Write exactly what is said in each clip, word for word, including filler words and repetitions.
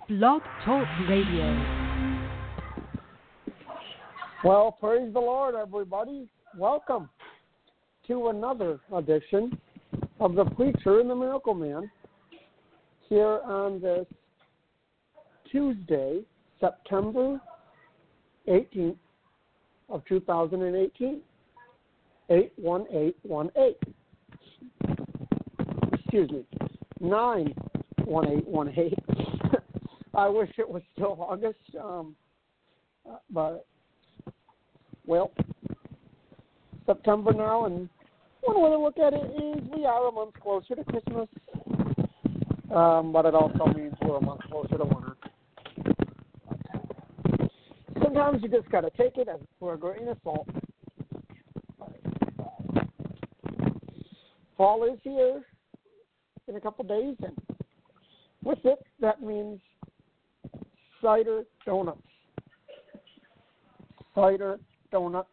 Blog Talk Radio. Well, praise the Lord, everybody. Welcome to another edition of The Preacher and the Miracle Man here on this Tuesday, September eighteenth of two thousand eighteen, eight one eight one eight. Excuse me, nine one eight one eight. I wish it was still August, um, but, well, September now, and one way to look at it is we are a month closer to Christmas, um, but it also means we're a month closer to winter. Sometimes you just got to take it as for a grain of salt. Fall is here in a couple days, and with it, that means cider donuts. Cider donuts.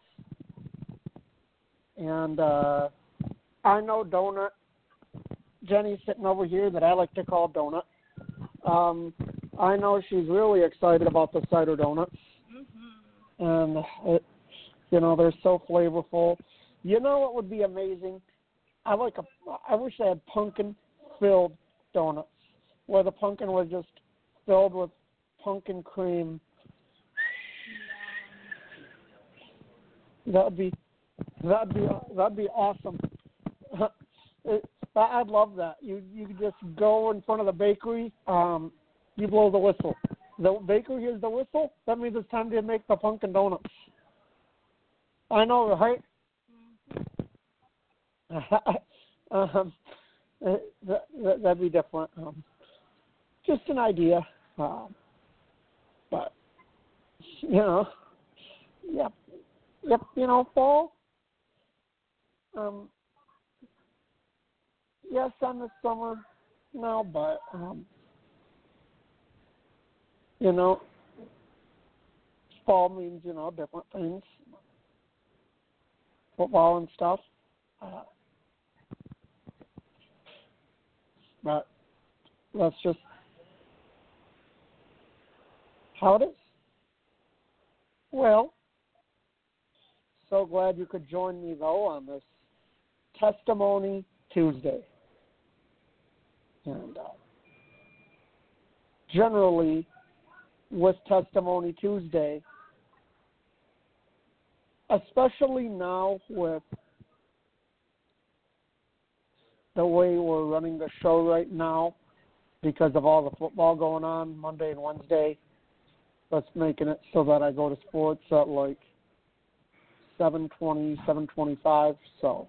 And uh, I know Donut, Jenny's sitting over here that I like to call Donut. Um, I know she's really excited about the cider donuts. Mm-hmm. And, it, you know, they're so flavorful. You know what would be amazing? I like a, I wish they had pumpkin-filled donuts, where the pumpkin was just filled with pumpkin cream. That'd be that'd be that'd be awesome. it, I'd love that. You you could just go in front of the bakery. Um, you blow the whistle. The baker hears the whistle. That means it's time to make the pumpkin donuts. I know, right? um, that, that, that'd be different. Um, just an idea. Um, but, you know, yep, yep, you know, fall, um, yes, I'm the summer now, but, um, you know, fall means, you know, different things, football and stuff, uh, but let's just how it is. Well, so glad you could join me, though, on this Testimony Tuesday. And uh, generally, with Testimony Tuesday, especially now with the way we're running the show right now, because of all the football going on Monday and Wednesday, that's making it so that I go to sports at like seven twenty, seven twenty-five. So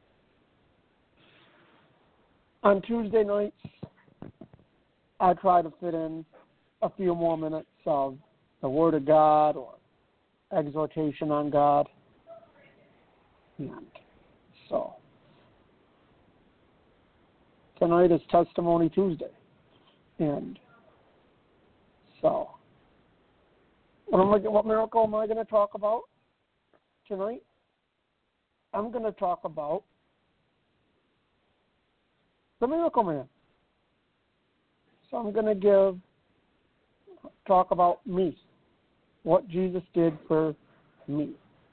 on Tuesday nights, I try to fit in a few more minutes of the Word of God or exhortation on God. And so tonight is Testimony Tuesday. And so What, am I, what miracle am I going to talk about tonight? I'm going to talk about the Miracle Man. So I'm going to give, talk about me, what Jesus did for me.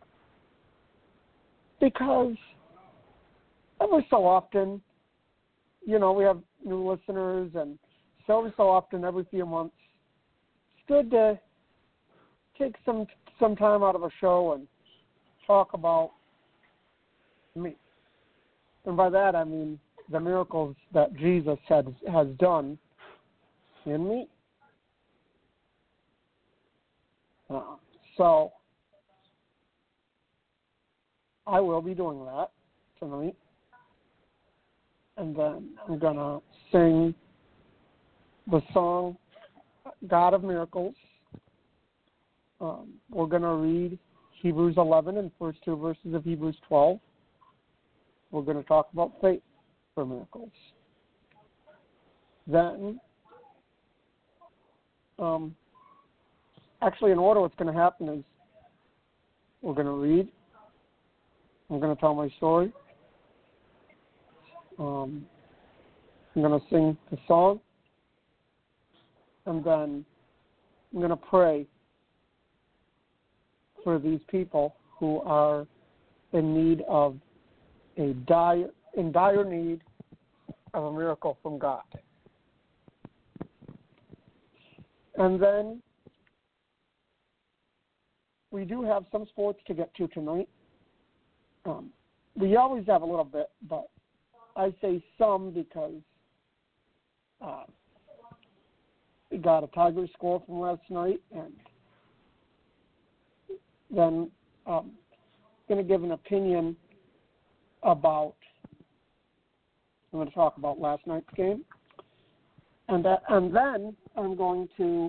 Because every so often, you know, we have new listeners, and so every so often, every few months, it's good to take some some time out of a show and talk about me. And by that I mean the miracles that Jesus has, has done in me. Uh, so I will be doing that tonight. And then I'm going to sing the song God of Miracles. Um, we're going to read Hebrews eleven and first two verses of Hebrews twelve. We're going to talk about faith for miracles. Then, um, actually in order what's going to happen is we're going to read, I'm going to tell my story, um, I'm going to sing the song, and then I'm going to pray for these people who are in need of a dire, in dire need of a miracle from God. And then we do have some sports to get to tonight. Um, we always have a little bit, but I say some because uh, we got a Tigers score from last night, and then um, going to give an opinion about, I'm going to talk about last night's game, and that, and then I'm going to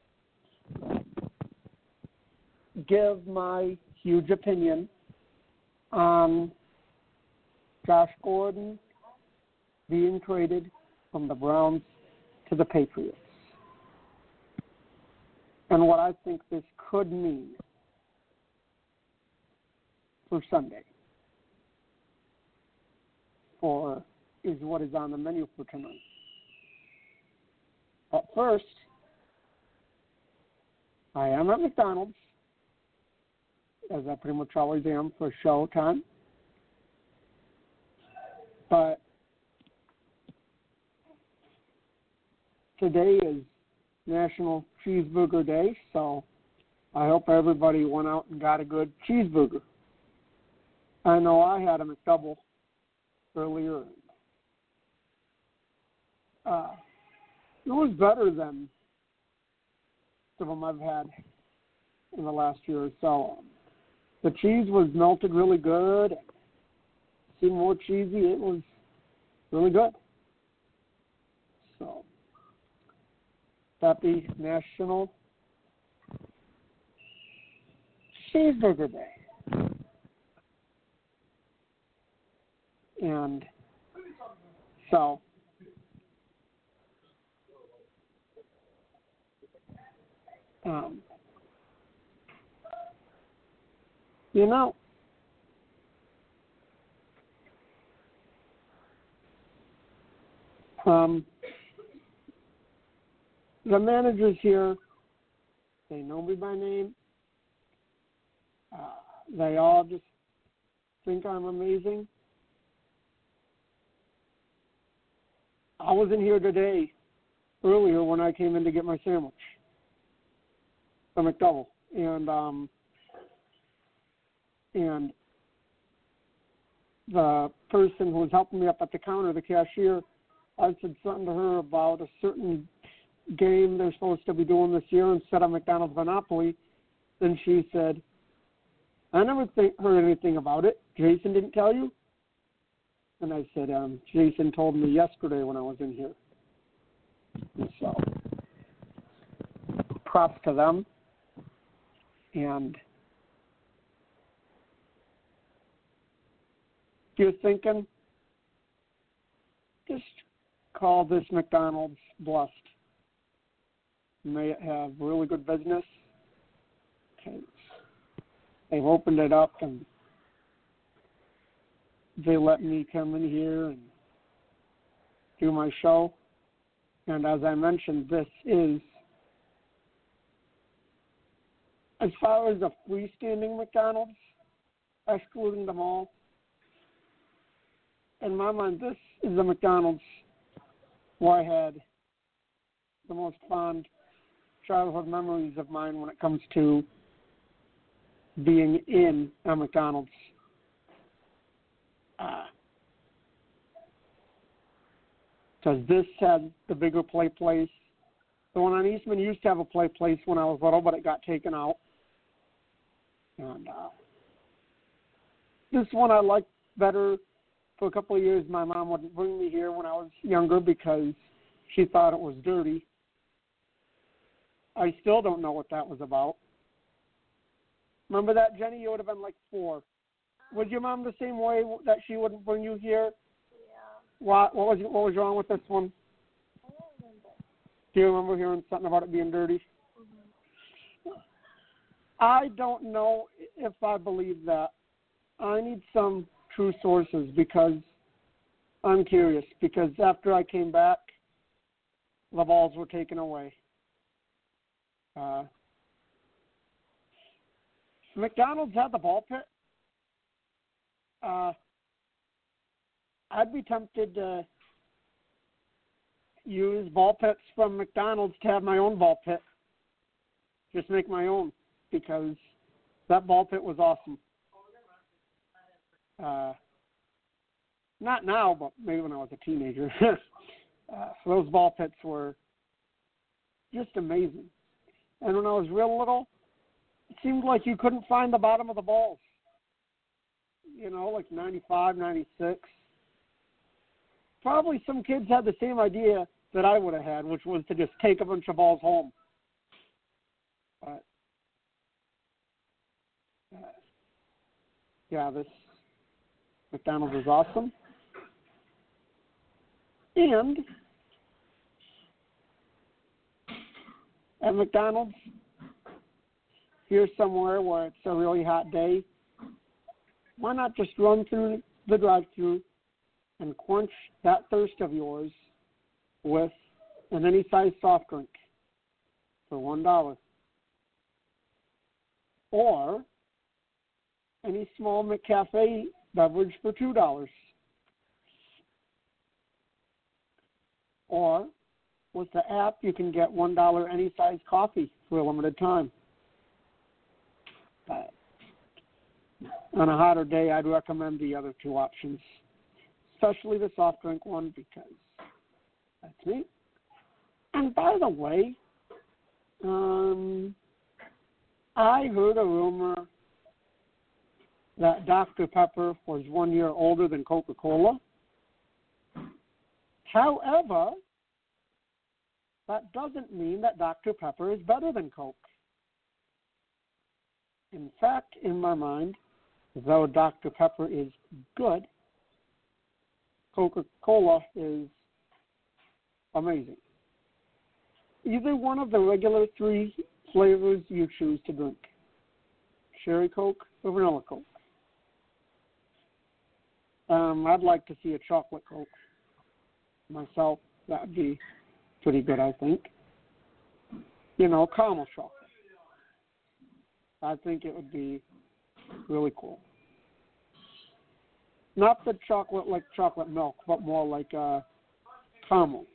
give my huge opinion on Josh Gordon being traded from the Browns to the Patriots, and what I think this could mean for Sunday, for is what is on the menu for tonight. At first, I am at McDonald's, as I pretty much always am for show time. But today is National Cheeseburger Day, so I hope everybody went out and got a good cheeseburger. I know I had a McDouble earlier. Uh, it was better than some of them I've had in the last year or so. The cheese was melted really good. It seemed more cheesy. It was really good. So, happy National Cheeseburger Day. And so, um, you know, um, the managers here, they know me by name. Uh, they all just think I'm amazing. I wasn't here today, earlier when I came in to get my sandwich, the McDouble, and um, and the person who was helping me up at the counter, the cashier, I said something to her about a certain game they're supposed to be doing this year instead of McDonald's Monopoly. Then she said, I never think, heard anything about it. Jason didn't tell you? And I said, um, Jason told me yesterday when I was in here. And so, props to them. And if you're thinking, just call this McDonald's blessed. May it have really good business. They've opened it up and they let me come in here and do my show. And as I mentioned, this is, as far as a freestanding McDonald's, excluding the mall, in my mind, this is the McDonald's where I had the most fond childhood memories of mine when it comes to being in a McDonald's. Because uh, this had the bigger play place. The one on Eastman used to have a play place when I was little, but it got taken out. And uh, this one I liked better. For a couple of years, my mom wouldn't bring me here when I was younger because she thought it was dirty. I still don't know what that was about. Remember that, Jenny? You would have been like four. Was your mom the same way that she wouldn't bring you here? Yeah. What, what was what was wrong with this one? I don't remember. Do you remember hearing something about it being dirty? Mm-hmm. I don't know if I believe that. I need some true sources because I'm curious. Because after I came back, the balls were taken away. Uh, McDonald's had the ball pit. Uh, I'd be tempted to use ball pits from McDonald's to have my own ball pit. Just make my own, because that ball pit was awesome. Uh, not now, but maybe when I was a teenager. uh, those ball pits were just amazing. And when I was real little, it seemed like you couldn't find the bottom of the balls. You know, like ninety-five, ninety-six. Probably some kids had the same idea that I would have had, which was to just take a bunch of balls home. But, uh, yeah, this McDonald's is awesome. And at McDonald's, here's somewhere where it's a really hot day. Why not just run through the drive-thru and quench that thirst of yours with an any-size soft drink for one dollar, or any small McCafe beverage for two dollars, or with the app you can get one dollar any-size coffee for a limited time. But on a hotter day, I'd recommend the other two options, especially the soft drink one, because that's me. And by the way, um, I heard a rumor that Doctor Pepper was one year older than Coca-Cola. However, that doesn't mean that Doctor Pepper is better than Coke. In fact, in my mind, though Doctor Pepper is good, Coca-Cola is amazing. Either one of the regular three flavors you choose to drink, Cherry Coke or Vanilla Coke. Um, I'd like to see a chocolate Coke myself. That would be pretty good, I think. You know, caramel chocolate. I think it would be really cool. Not the chocolate like chocolate milk, but more like uh, caramel.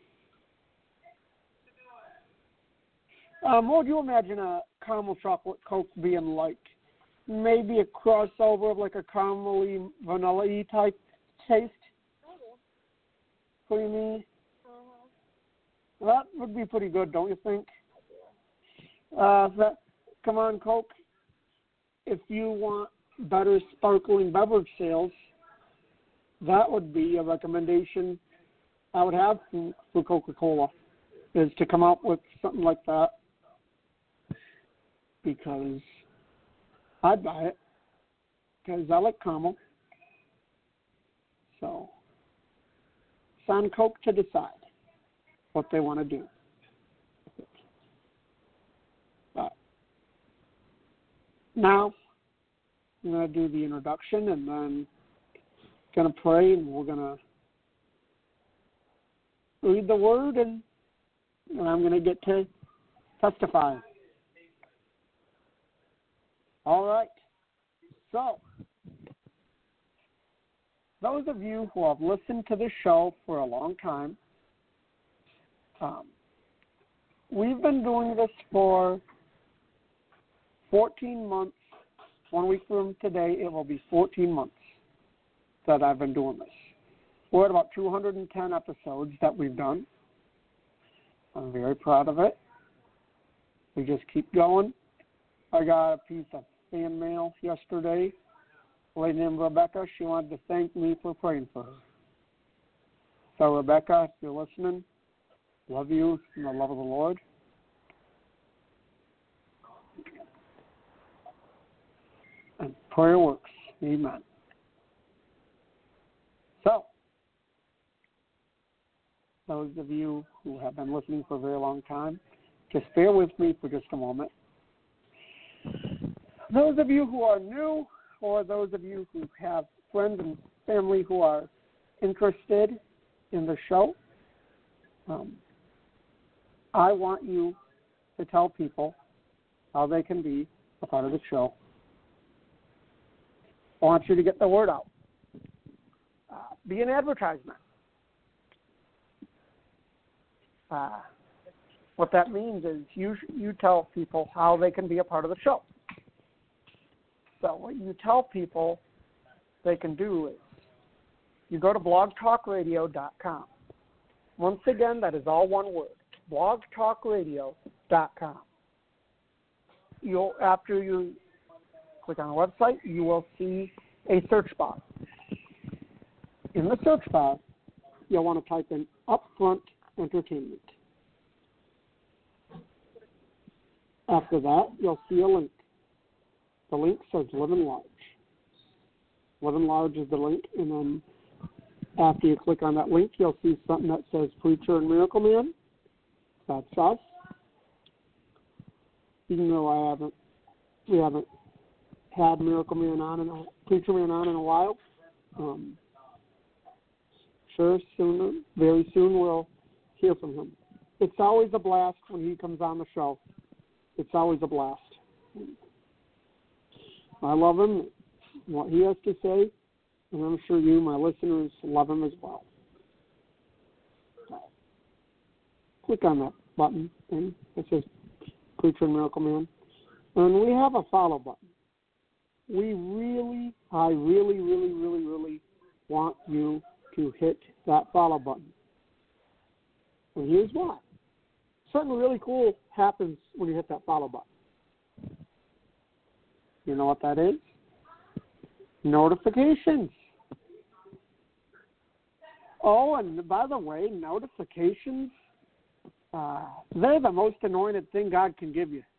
Um, what would you imagine a caramel chocolate Coke being like? Maybe a crossover of like a caramely, vanilla-y type taste? What do you mean? Mm-hmm. That would be pretty good, don't you think? Uh, that, come on, Coke. If you want better sparkling beverage sales, that would be a recommendation I would have for Coca-Cola, is to come up with something like that, because I'd buy it, because I like caramel. So it's on Coke to decide what they want to do. But now I'm going to do the introduction, and then going to pray, and we're going to read the word, and, and I'm going to get to testify. All right. So, those of you who have listened to this show for a long time, um, we've been doing this for fourteen months. One week from today, it will be fourteen months that I've been doing this. We're at about two hundred ten episodes that we've done. I'm very proud of it. We just keep going. I got a piece of fan mail yesterday. A lady named Rebecca, she wanted to thank me for praying for her. So, Rebecca, if you're listening, love you in the love of the Lord. And prayer works. Amen. So, those of you who have been listening for a very long time, just bear with me for just a moment. Those of you who are new, or those of you who have friends and family who are interested in the show, um, I want you to tell people how they can be a part of the show. I want you to get the word out. Uh, be an advertisement. Uh, what that means is you you tell people how they can be a part of the show. So what you tell people they can do is you go to blog talk radio dot com. Once again, that is all one word, blog talk radio dot com. You'll, after you click on the website, you will see a search bar. In the search bar, you'll want to type in Upfront Entertainment. After that, you'll see a link. The link says Live and Large. Live and Large is the link, and then after you click on that link, you'll see something that says Preacher and Miracle Man. That's us. Even though I haven't, we haven't had Miracle Man on in a Preacher Man on in a while. Um, sure, soon, very soon we'll hear from him. It's always a blast when he comes on the show. It's always a blast. I love him, what he has to say, and I'm sure you, my listeners, love him as well. Click on that button, and it says Preacher and Miracle Man. And we have a follow button. We really, I really, really, really, really want you to hit that follow button. And here's why. Something really cool happens when you hit that follow button. You know what that is? Notifications. Oh, and by the way, notifications, uh, they're the most anointed thing God can give you.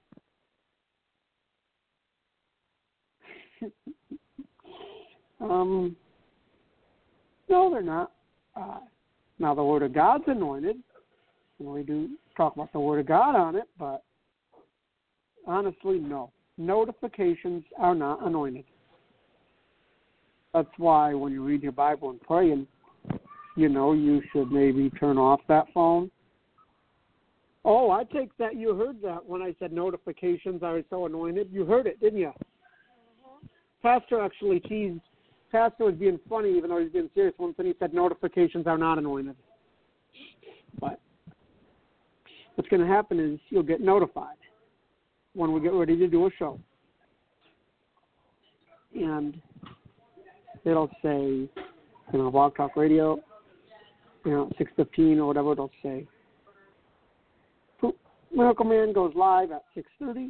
um, no, they're not. Uh, now, the Word of God's anointed, and we do talk about the Word of God on it, but honestly, no. Notifications are not anointed. That's why when you read your Bible and pray, and you know, you should maybe turn off that phone. Oh, I take that you heard that when I said notifications are so anointed. You heard it, didn't you? Mm-hmm. Pastor actually teased. Pastor was being funny, even though he was being serious once, and he said notifications are not anointed. But what's going to happen is you'll get notified when we get ready to do a show. And it'll say, you know, Blog Talk Radio, you know, six fifteen or whatever it'll say. Miracle Man goes live at six thirty.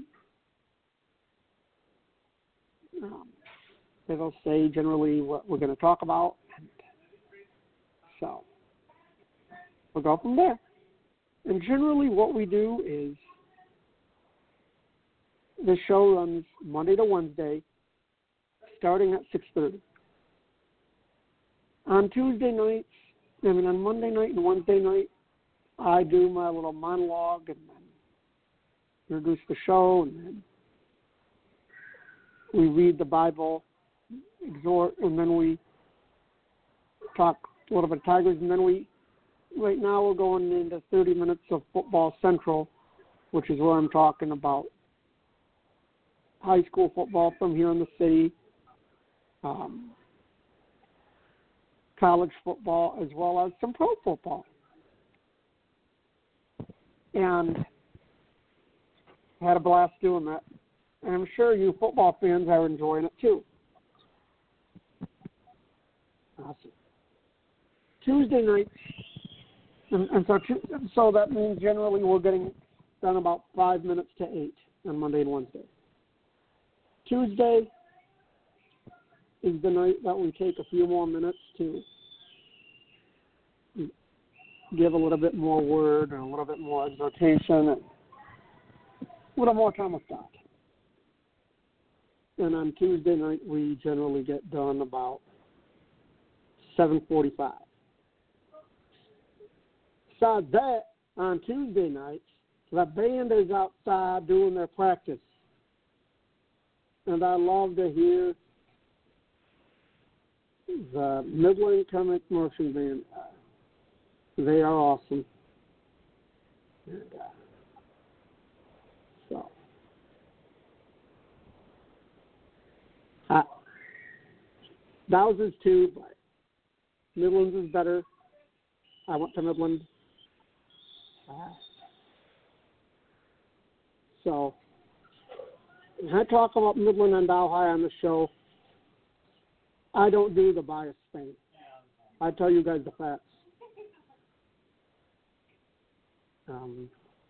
Um, it'll say generally what we're going to talk about. And so we'll go from there. And generally what we do is the show runs Monday to Wednesday, starting at six thirty. On Tuesday nights, I mean on Monday night and Wednesday night, I do my little monologue and then introduce the show, and then we read the Bible, exhort, and then we talk a little bit of Tigers, and then we, right now we're going into thirty minutes of Football Central, which is where I'm talking about high school football from here in the city, um, college football, as well as some pro football. And I had a blast doing that. And I'm sure you football fans are enjoying it too. Awesome. Tuesday nights, and, and so, so that means generally we're getting done about five minutes to eight on Monday and Wednesday. Tuesday is the night that we take a few more minutes to give a little bit more word and a little bit more exhortation and a little more time with God. And on Tuesday night, we generally get done about seven forty-five. Besides that, on Tuesday nights, the band is outside doing their practice. And I love to hear the Midland Comic Marching Band. They are awesome. And, uh, so, Dow's is too, but Midland's is better. I went to Midland. Uh, so, when I talk about Midland and Dow High on the show, I don't do the bias thing. I tell you guys the facts. Um,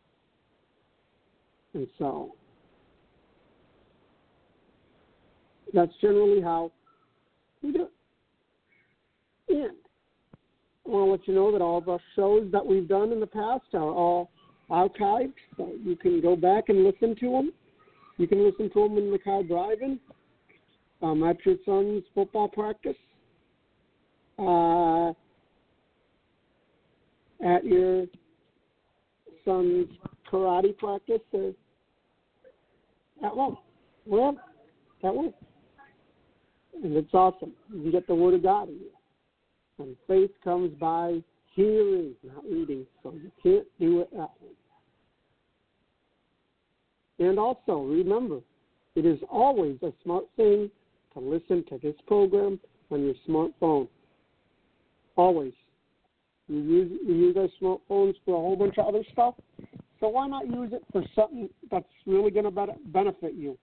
and so, that's generally how we do it. And I want to let you know that all of our shows that we've done in the past are all archived, so you can go back and listen to them. You can listen to them in the car driving, um, at your son's football practice, uh, at your son's karate practice, or at home, wherever, at home. And it's awesome. You can get the Word of God in you. And faith comes by hearing, not reading, so you can't do it at home. And also, remember, it is always a smart thing to listen to this program on your smartphone. Always. You use, you use our smartphones for a whole bunch of other stuff, so why not use it for something that's really going to benefit you?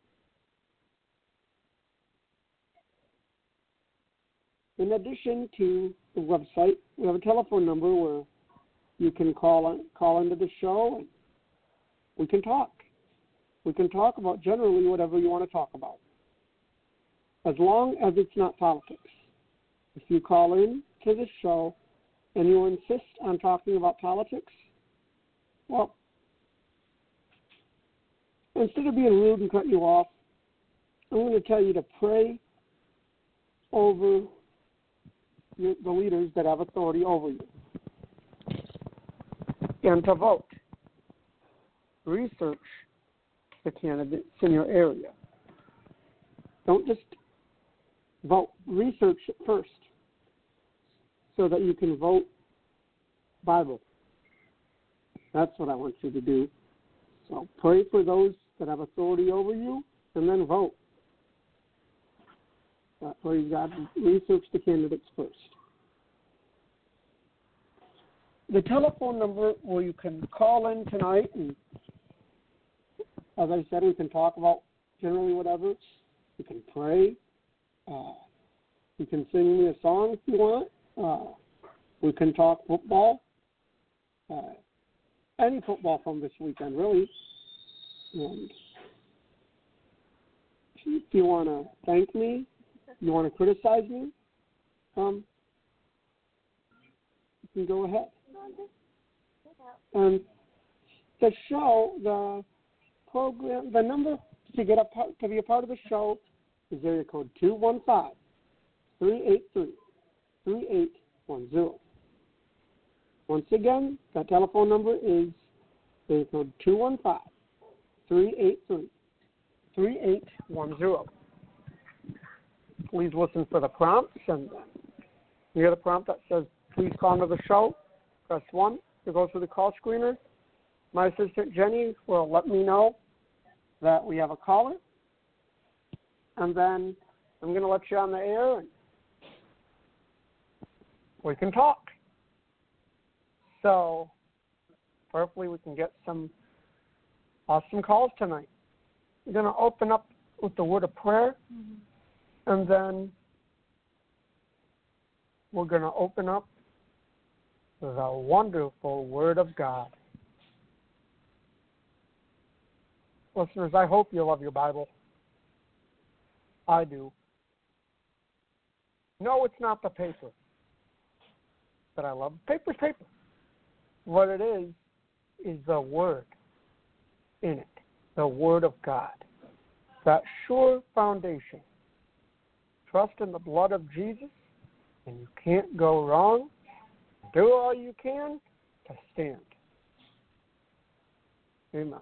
In addition to the website, we have a telephone number where you can call call into the show and we can talk. We can talk about generally whatever you want to talk about, as long as it's not politics. If you call in to the show and you insist on talking about politics, well, instead of being rude and cut you off, I'm going to tell you to pray over the leaders that have authority over you, and to vote. Research the candidates in your area. Don't just vote. Research it first so that you can vote Bible. That's what I want you to do. So pray for those that have authority over you, and then vote. That's where you got to research the candidates first. The telephone number where you can call in tonight, and as I said, we can talk about generally whatever. You can pray. Uh, you can sing me a song if you want. Uh, we can talk football. Uh, any football from this weekend, really. And if you want to thank me, you want to criticize me, um, you can go ahead. And the show, the program, the number to get a part, to be a part of the show is area code two one five, three eight three, three eight one zero. Once again, that telephone number is area code two one five, three eight three, three eight one zero. Please listen for the prompts, and you hear the prompt that says, please call into the show. Press one to go through the call screener. My assistant, Jenny, will let me know that we have a caller, and then I'm going to let you on the air, and we can talk. So hopefully we can get some awesome calls tonight. We're going to open up with the word of prayer, mm-hmm. and then we're going to open up the wonderful Word of God. Listeners, I hope you love your Bible. I do. No, it's not the paper that I love. Paper's paper. What it is, is the Word in it, the Word of God. That sure foundation. Trust in the blood of Jesus, and you can't go wrong. Do all you can to stand. Amen.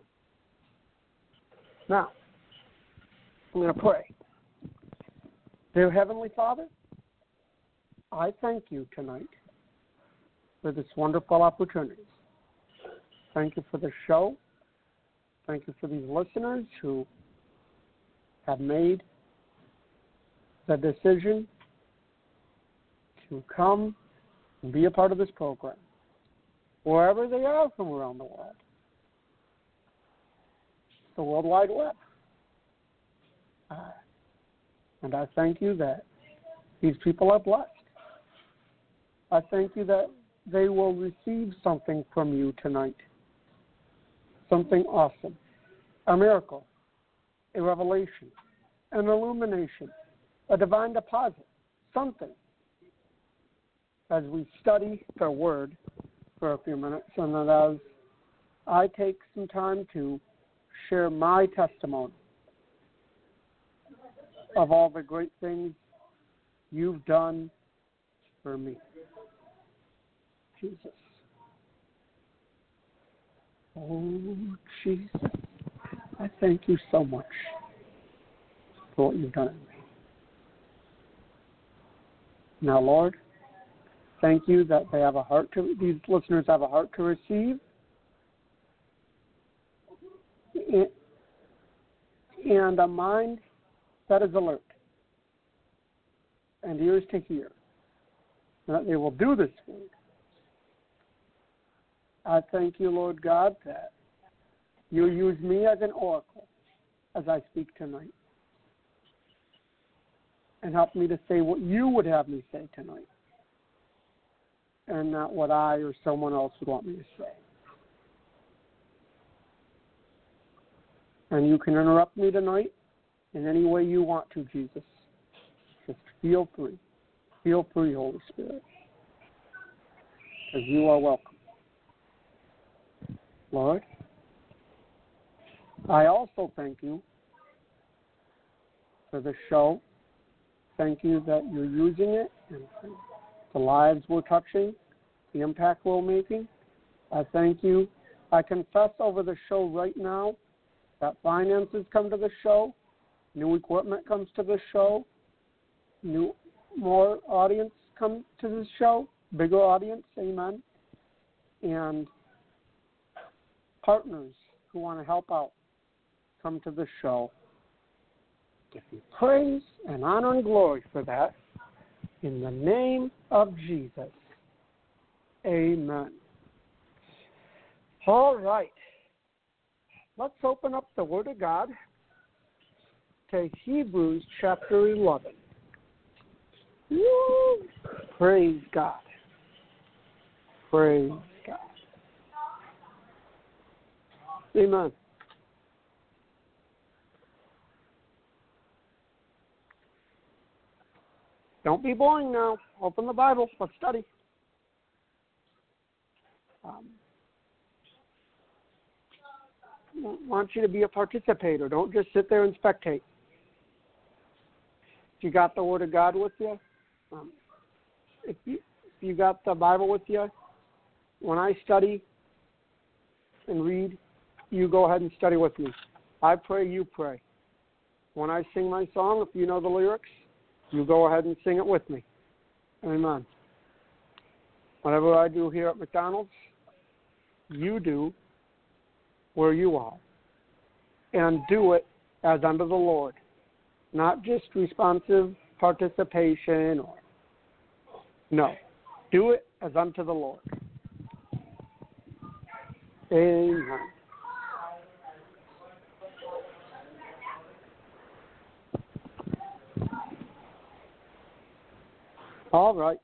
Now, I'm going to pray. Dear Heavenly Father, I thank you tonight for this wonderful opportunity. Thank you for the show. Thank you for these listeners who have made the decision to come and be a part of this program, wherever they are from around the world, the World Wide Web. Uh, and I thank you that these people are blessed. I thank you that they will receive something from you tonight, something awesome, a miracle, a revelation, an illumination, a divine deposit, something, as we study their word for a few minutes, and then as I take some time to share my testimony of all the great things you've done for me. Jesus. Oh, Jesus. I thank you so much for what you've done in me. Now, Lord, thank you that they have a heart to, these listeners have a heart to receive and a mind that is alert and ears to hear, and that they will do this word. I thank you, Lord God, that you use me as an oracle as I speak tonight, and help me to say what you would have me say tonight, and not what I or someone else would want me to say. And you can interrupt me tonight in any way you want to, Jesus. Just feel free. Feel free, Holy Spirit, because you are welcome. Lord, I also thank you for the show. Thank you that you're using it and the lives we're touching, the impact we're making. I thank you. I confess over the show right now that finances come to the show, new equipment comes to the show, new more audience come to the show, bigger audience, amen, and partners who want to help out come to the show. Give you praise and honor and glory for that. In the name of Jesus. Amen. All right. Let's open up the Word of God to Hebrews chapter eleven. Woo! Praise God. Praise God. Amen. Don't be boring now. Open the Bible. Let's study. Um, I want you to be a participator. Don't just sit there and spectate. If you got the Word of God with you, um, if you if you got the Bible with you, when I study and read, you go ahead and study with me. I pray, you pray. When I sing my song, if you know the lyrics, you go ahead and sing it with me. Amen. Whatever I do here at McDonald's, you do where you are. And do it as unto the Lord. Not just responsive participation or no. Do it as unto the Lord. Amen. All right.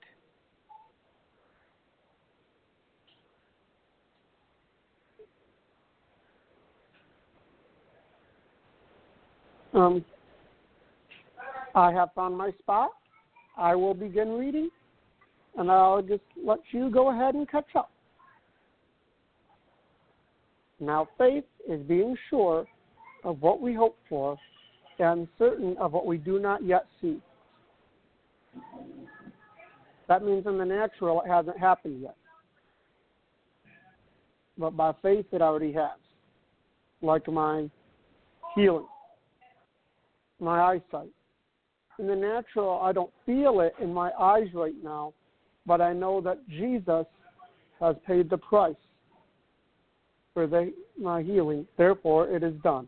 Um, I have found my spot. I will begin reading, and I'll just let you go ahead and catch up. Now, faith is being sure of what we hope for and certain of what we do not yet see. That means in the natural it hasn't happened yet. But by faith it already has. Like my healing, my eyesight. In the natural, I don't feel it in my eyes right now, but I know that Jesus has paid the price for the, my healing. Therefore, it is done.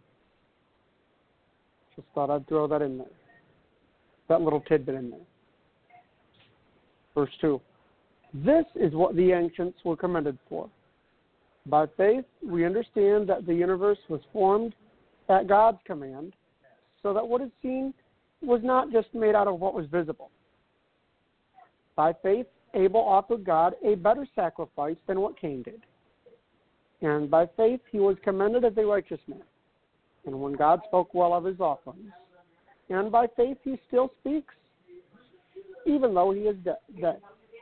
Just thought I'd throw that in there. That little tidbit in there. Verse two. This is what the ancients were commended for. By faith, we understand that the universe was formed at God's command, so that what is seen was not just made out of what was visible. By faith, Abel offered God a better sacrifice than what Cain did. And by faith, he was commended as a righteous man. And when God spoke well of his offerings, and by faith he still speaks, even though he is de- dead.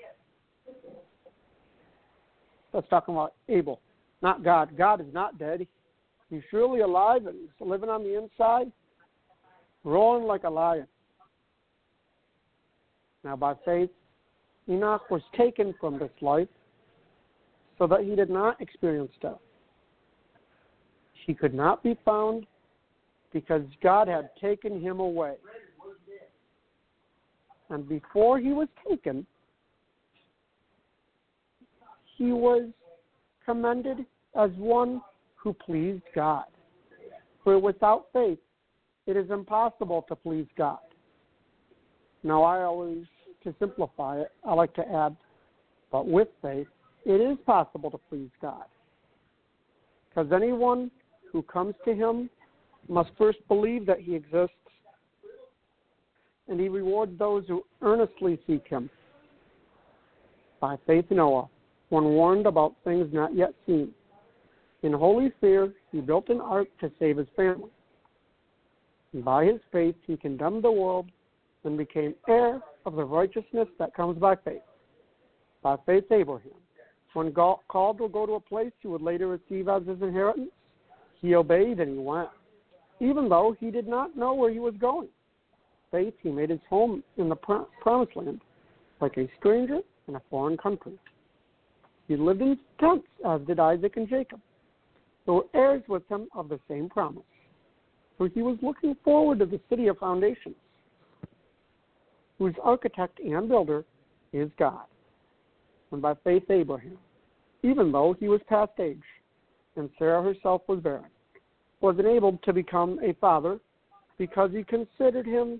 Let's talk about Abel, not God. God is not dead. He's surely alive and he's living on the inside, roaring like a lion. Now, by faith, Enoch was taken from this life so that he did not experience death. He could not be found because God had taken him away. And before he was taken, he was commended as one who pleased God. For without faith, it is impossible to please God. Now, I always, to simplify it, I like to add, but with faith, it is possible to please God. Because anyone who comes to him must first believe that he exists, and he rewards those who earnestly seek him. By faith, Noah, when warned about things not yet seen, in holy fear, he built an ark to save his family. And by his faith, he condemned the world and became heir of the righteousness that comes by faith. By faith, Abraham, when God called to go to a place he would later receive as his inheritance, he obeyed and he went, even though he did not know where he was going. Faith, he made his home in the promised land, like a stranger in a foreign country. He lived in tents, as did Isaac and Jacob, who were heirs with him of the same promise. For he was looking forward to the city of foundations, whose architect and builder is God. And by faith Abraham, even though he was past age, and Sarah herself was barren, was enabled to become a father because he considered him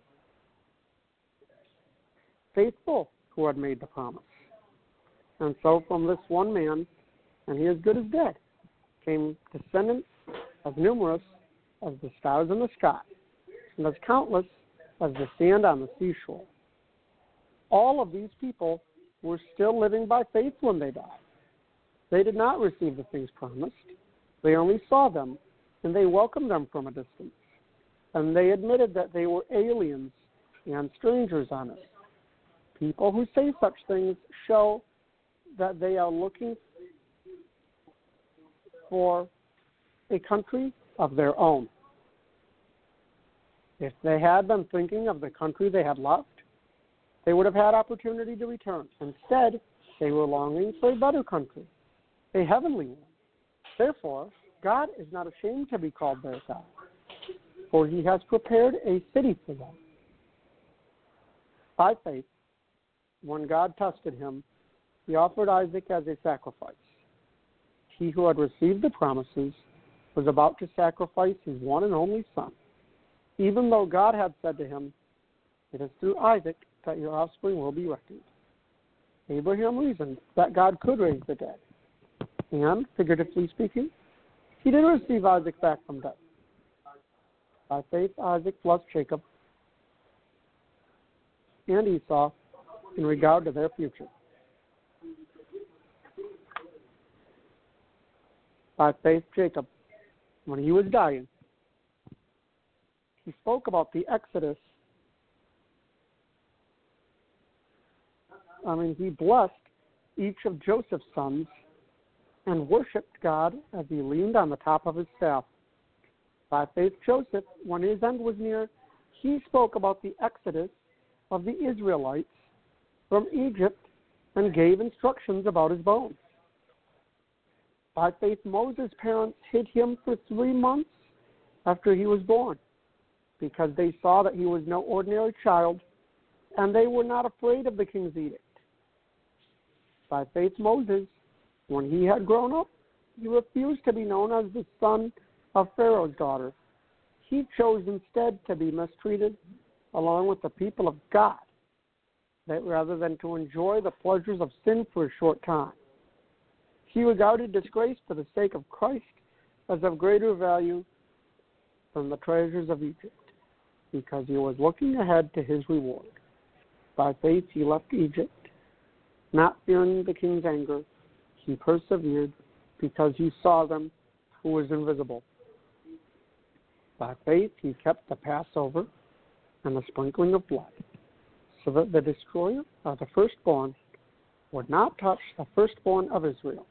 faithful who had made the promise. And so from this one man, and he as good as dead, came descendants as numerous as the stars in the sky, and as countless as the sand on the seashore. All of these people were still living by faith when they died. They did not receive the things promised. They only saw them, and they welcomed them from a distance. And they admitted that they were aliens and strangers on earth. People who say such things show that they are looking for a country of their own. If they had been thinking of the country they had left, they would have had opportunity to return. Instead, they were longing for a better country, a heavenly one. Therefore, God is not ashamed to be called their God, for he has prepared a city for them. By faith, when God tested him, he offered Isaac as a sacrifice. He who had received the promises was about to sacrifice his one and only son, even though God had said to him, "It is through Isaac that your offspring will be reckoned." Abraham reasoned that God could raise the dead. And, figuratively speaking, he did receive Isaac back from death. By faith, Isaac blessed Jacob and Esau in regard to their future. By faith, Jacob, when he was dying, he spoke about the Exodus. I mean, he blessed each of Joseph's sons and worshipped God as he leaned on the top of his staff. By faith, Joseph, when his end was near, he spoke about the Exodus of the Israelites from Egypt and gave instructions about his bones. By faith, Moses' parents hid him for three months after he was born, because they saw that he was no ordinary child, and they were not afraid of the king's edict. By faith, Moses, when he had grown up, he refused to be known as the son of Pharaoh's daughter. He chose instead to be mistreated along with the people of God, that rather than to enjoy the pleasures of sin for a short time, he regarded disgrace for the sake of Christ as of greater value than the treasures of Egypt, because he was looking ahead to his reward. By faith he left Egypt, not fearing the king's anger. He persevered because he saw them who was invisible. By faith he kept the Passover and the sprinkling of blood, so that the destroyer of the firstborn would not touch the firstborn of Israel.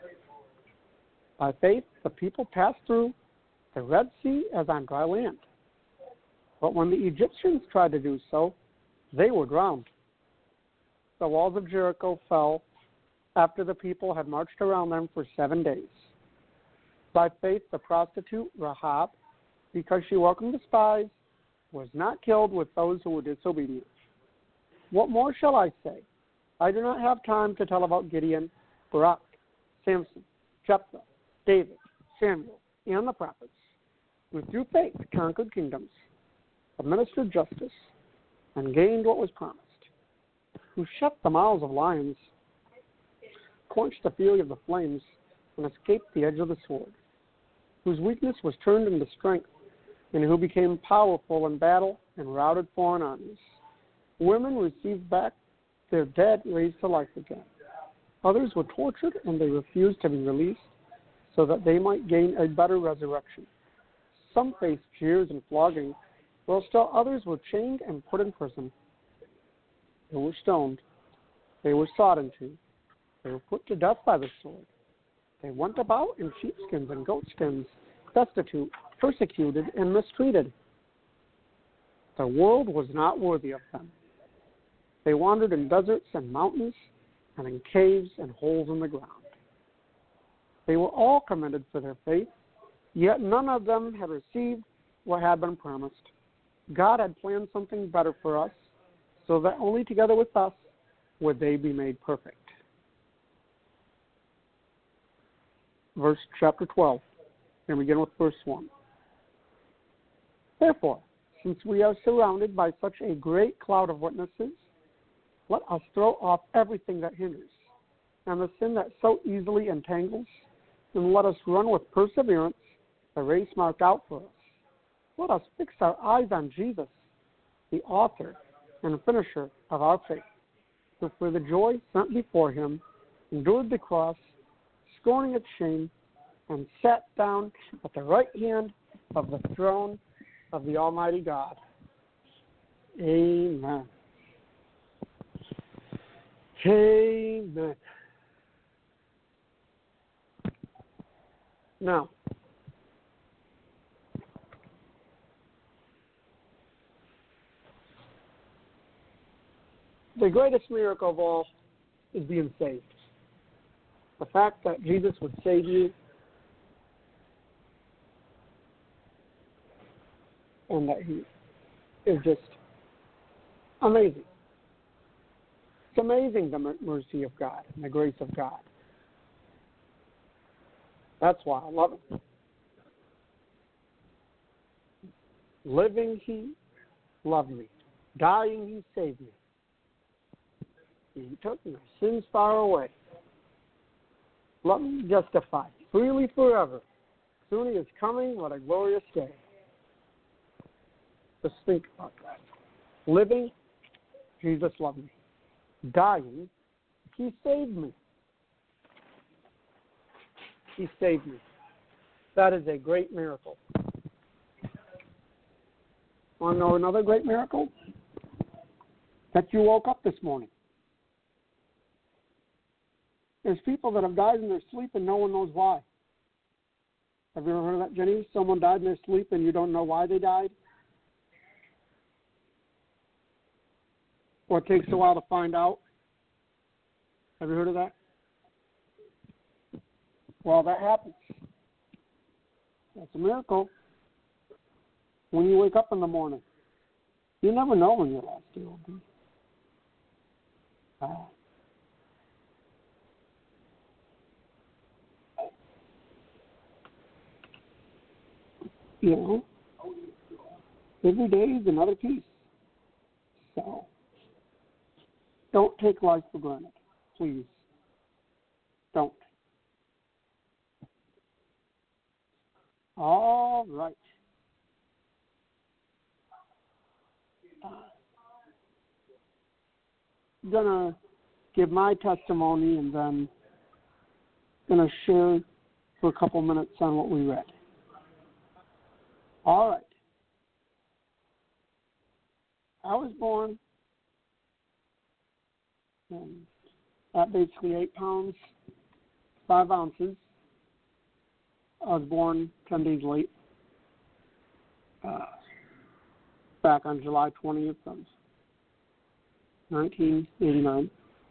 By faith the people passed through the Red Sea as on dry land. But when the Egyptians tried to do so, they were drowned. The walls of Jericho fell after the people had marched around them for seven days. By faith the prostitute Rahab, because she welcomed the spies, was not killed with those who were disobedient. What more shall I say? I do not have time to tell about Gideon, Barak, Samson, Jephthah, David, Samuel, and the prophets, who through faith conquered kingdoms, administered justice, and gained what was promised, who shut the mouths of lions, quenched the fury of the flames, and escaped the edge of the sword, whose weakness was turned into strength, and who became powerful in battle and routed foreign armies. Women received back their dead raised to life again. Others were tortured, and they refused to be released, so that they might gain a better resurrection. Some faced jeers and flogging, while still others were chained and put in prison. They were stoned. They were sawed in two. They were put to death by the sword. They went about in sheepskins and goatskins, destitute, persecuted, and mistreated. The world was not worthy of them. They wandered in deserts and mountains, and in caves and holes in the ground. They were all commended for their faith, yet none of them had received what had been promised. God had planned something better for us, so that only together with us would they be made perfect. Verse chapter twelve, and we begin with verse one. Therefore, since we are surrounded by such a great cloud of witnesses, let us throw off everything that hinders, and the sin that so easily entangles, and let us run with perseverance the race marked out for us. Let us fix our eyes on Jesus, the author and finisher of our faith, who for the joy set before him endured the cross, scorning its shame, and sat down at the right hand of the throne of the Almighty God. Amen. Amen. Now, the greatest miracle of all is being saved. The fact that Jesus would save you and that he is just amazing. It's amazing, the mercy of God and the grace of God. That's why I love him. Living, he loved me. Dying, he saved me. He took my sins far away. Let me justify freely forever. Soon he is coming, what a glorious day. Just think about that. Living, Jesus loved me. Dying, he saved me. He saved me. That is a great miracle. Want to know another great miracle? That you woke up this morning. There's people that have died in their sleep and no one knows why. Have you ever heard of that, Jenny? Someone died in their sleep and you don't know why they died? Or it takes a while to find out? Have you heard of that? Well, that happens. That's a miracle. When you wake up in the morning, you never know when your last day will be. Uh, you know, every day is another piece. So, don't take life for granted. Please. Don't. All right. Uh, I'm going to give my testimony and then going to share for a couple minutes on what we read. All right. I was born um, at basically eight pounds, five ounces. I was born ten days late, uh, back on July twentieth of nineteen eighty-nine.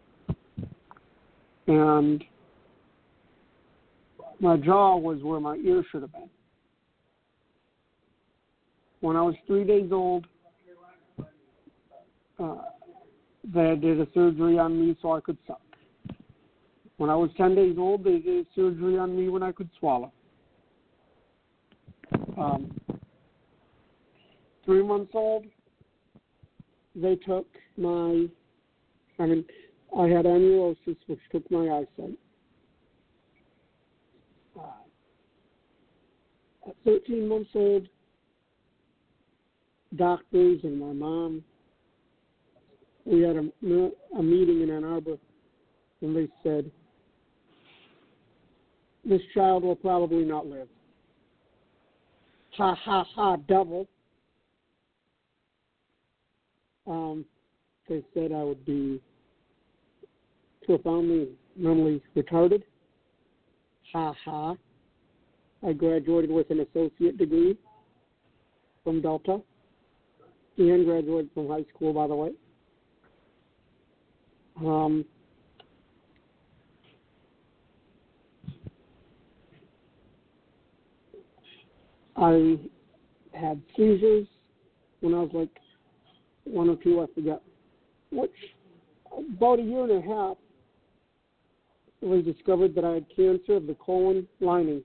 And my jaw was where my ear should have been. When I was three days old, uh, they did a surgery on me so I could suck. When I was ten days old, they did surgery on me when I could swallow. Um, three months old, they took my, I mean, I had amaurosis, which took my eyesight. Uh, at thirteen months old, doctors and my mom, we had a, a meeting in Ann Arbor, and they said, this child will probably not live. Ha, ha, ha, devil. Um, they said I would be profoundly mentally retarded. Ha, ha. I graduated with an associate degree from Delta and graduated from high school, by the way. Um, I had seizures when I was like one or two, I forget, which about a year and a half, it was discovered that I had cancer of the colon lining.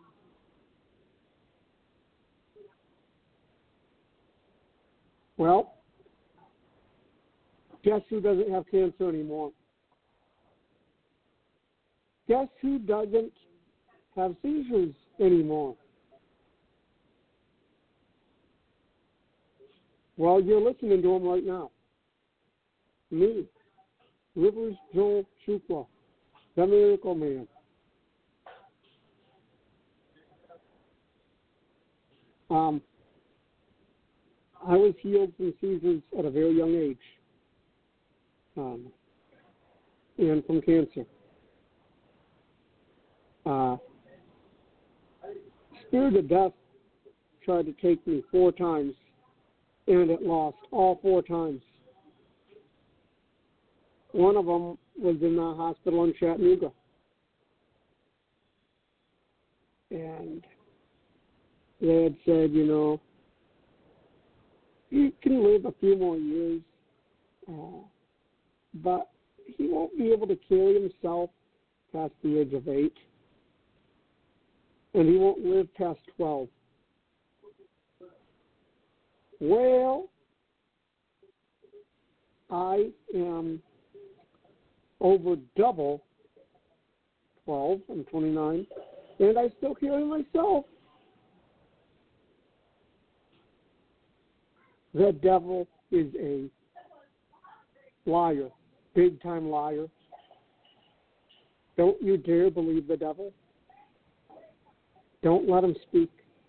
Well, guess who doesn't have cancer anymore? Guess who doesn't have seizures anymore? Well, you're listening to them right now. Me, Rivers Joel Shukla, the Miracle Man. Um, I was healed from seizures at a very young age, um, and from cancer. Uh, Spirit of Death tried to take me four times, and it lost all four times. One of them was in the hospital in Chattanooga. And they had said, you know, he can live a few more years, uh, but he won't be able to carry himself past the age of eight, and he won't live past twelve. Well, I am over double twelve. I'm twenty-nine, and I still carry myself. The devil is a liar, big-time liar. Don't you dare believe the devil. Don't let him speak.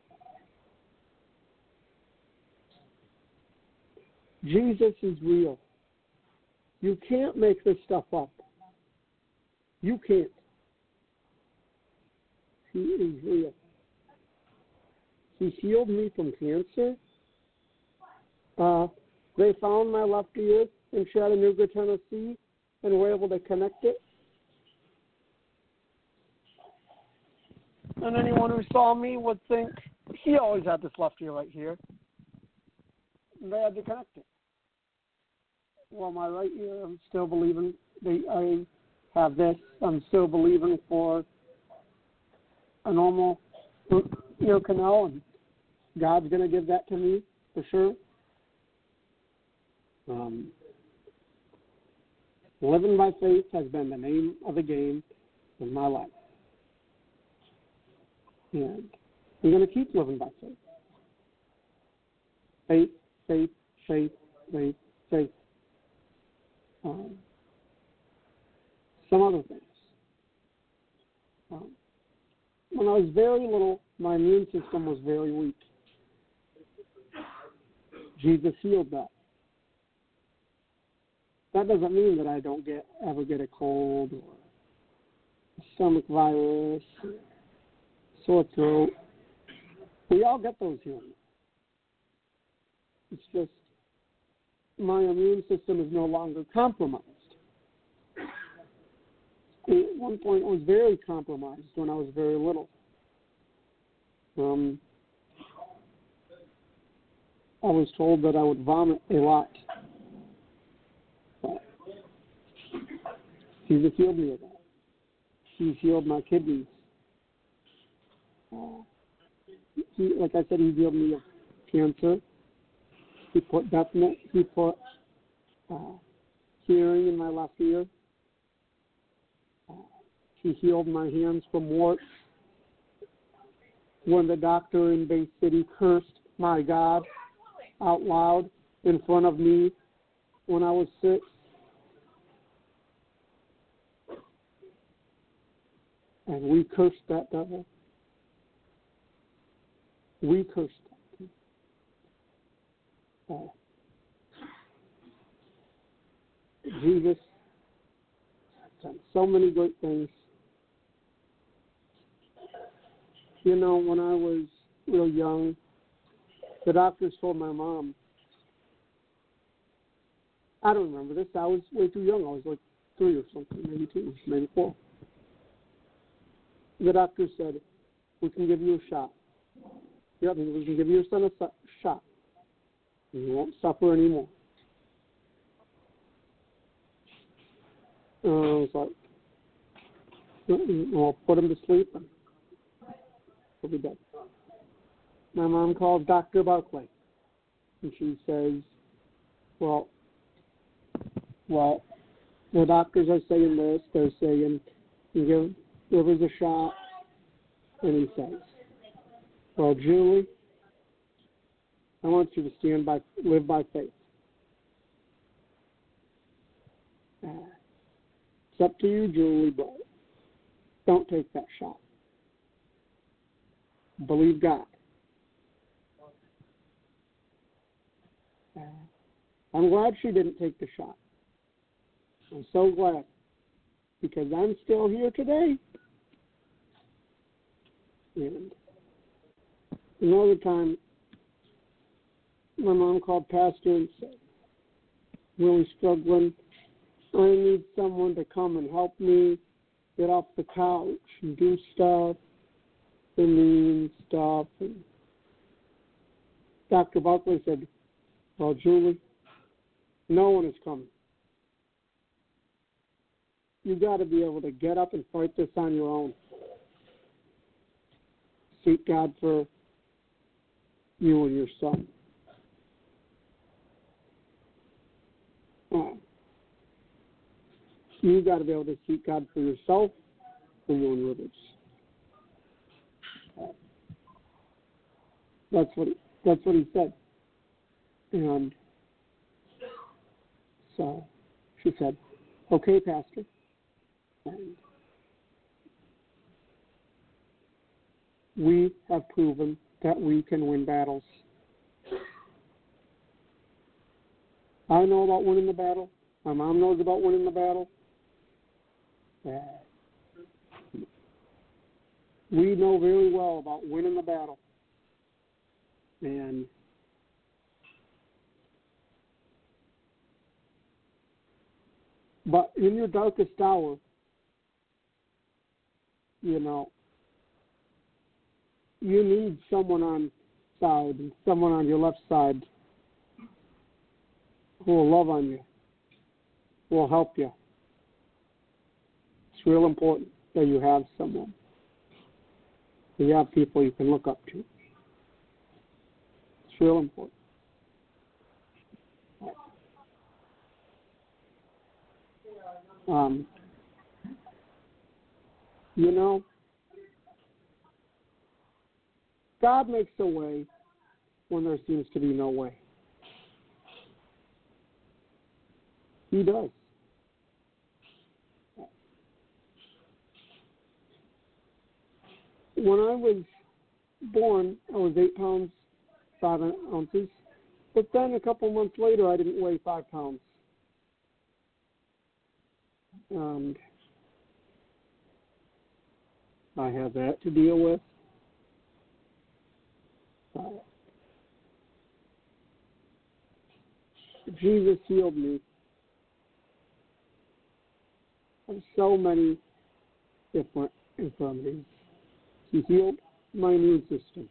Jesus is real. You can't make this stuff up. You can't. He is real. He healed me from cancer. Uh, they found my left ear in Chattanooga, Tennessee, and were able to connect it. And anyone who saw me would think he always had this left ear right here. And they had to connect it. Well, my right ear, I'm still believing. They, I have this. I'm still believing for a normal ear canal, and God's going to give that to me for sure. Um, Living by faith has been the name of the game in my life. And I'm going to keep living by faith. Faith, faith, faith, faith, faith. Um, some other things. Um, when I was very little, my immune system was very weak. Jesus healed that. That doesn't mean that I don't get ever get a cold or a stomach virus, or sore throat. We all get those healings. It's just my immune system is no longer compromised. At one point, it was very compromised when I was very little. Um, I was told that I would vomit a lot. But Jesus healed me of that. He's healed my kidneys. Uh, he, like I said, he healed me of cancer. He put deafness. He put uh, hearing in my left ear. Uh, he healed my hands from warts. When the doctor in Bay City cursed my God out loud in front of me when I was sick, and we cursed that devil. We cursed that. Uh, Jesus has done so many great things. You know, when I was real young, the doctors told my mom, I don't remember this, I was way too young. I was like three or something, maybe two, maybe four. The doctor said, we can give you a shot. Yeah, we can give your son a su- shot. And you won't suffer anymore. And I was like, well, put him to sleep and he'll be dead. My mom called Doctor Barclay, and she says, well, well, the doctors are saying this, they're saying, you give Rivers a shot, and he says, well, Julie, I want you to stand by, live by faith. Uh, it's up to you, Julie, but don't take that shot. Believe God. Uh, I'm glad she didn't take the shot. I'm so glad, because I'm still here today. And another time, my mom called Pastor and said, really struggling. I need someone to come and help me get off the couch and do stuff, and mean stuff. And Doctor Buckley said, well, Julie, no one is coming. You got to be able to get up and fight this on your own. Seek God for you and your son. Uh, you got to be able to seek God for yourself and your own Rivers. Uh, that's what that's what he said. And so she said, okay, Pastor. And we have proven that we can win battles. I know about winning the battle. My mom knows about winning the battle. Uh, we know very well about winning the battle. And but in your darkest hour, you know, you need someone on side and someone on your left side who will love on you, who will help you. It's real important that you have someone. You have people you can look up to. It's real important. Um, you know, God makes a way when there seems to be no way. He does. When I was born, I was eight pounds, five ounces. But then a couple months later, I didn't weigh five pounds. And I had that to deal with. Uh, Jesus healed me of so many different infirmities. He healed my immune system.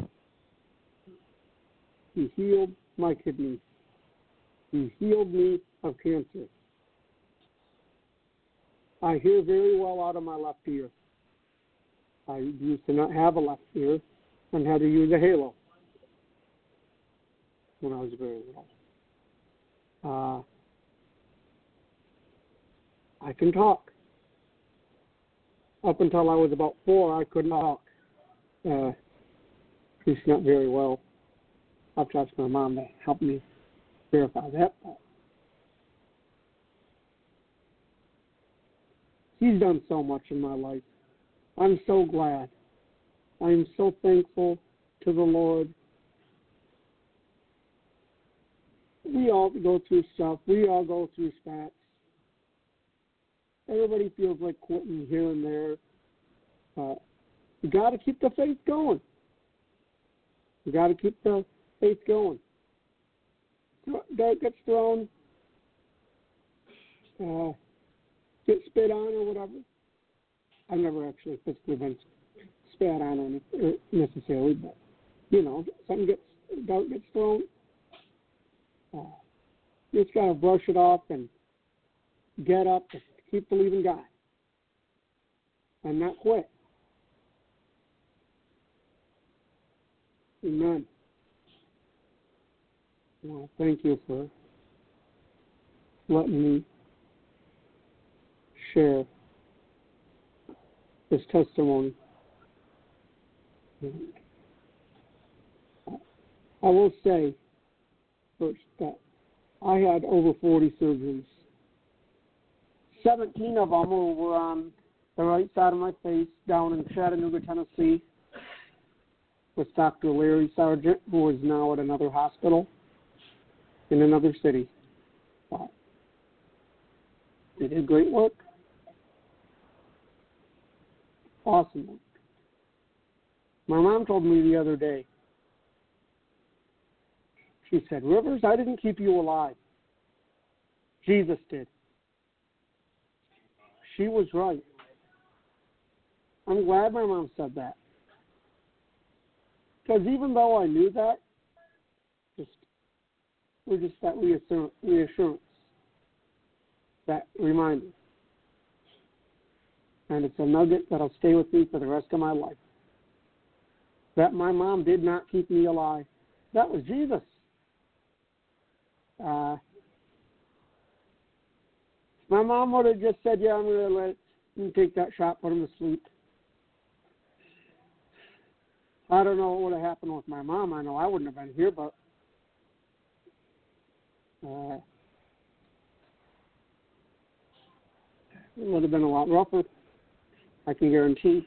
He healed my kidneys. He healed me of cancer. I hear very well out of my left ear. I used to not have a left ear and had to use a halo when I was very little. Uh, I can talk. Up until I was about four, I couldn't talk. Uh, at least not very well. I've asked my mom to help me verify that. But he's done so much in my life. I'm so glad. I'm so thankful to the Lord. We all go through stuff. We all go through spats. Everybody feels like quitting here and there. Uh, you got to keep the faith going. You got to keep the faith going. Dirt gets thrown, uh, get spit on or whatever. I've never actually physically been spat on necessarily, but you know, something gets dirt gets thrown. Uh, you just got to brush it off and get up and keep believing God and not quit. Amen. Well, thank you for letting me share this testimony. I will say first that I had over forty surgeries. seventeen of them were on the right side of my face down in Chattanooga, Tennessee, with Doctor Larry Sargent, who is now at another hospital in another city. Uh, they did great work. Awesome work. My mom told me the other day, she said, Rivers, I didn't keep you alive. Jesus did. She was right. I'm glad my mom said that. Because even though I knew that, just it was just that reassurance, reassurance, that reminder. And it's a nugget that'll stay with me for the rest of my life. That my mom did not keep me alive. That was Jesus. Uh, my mom would have just said, yeah, I'm going to let him take that shot, put him to sleep. I don't know what would have happened with my mom. I know I wouldn't have been here, but uh, it would have been a lot rougher, I can guarantee.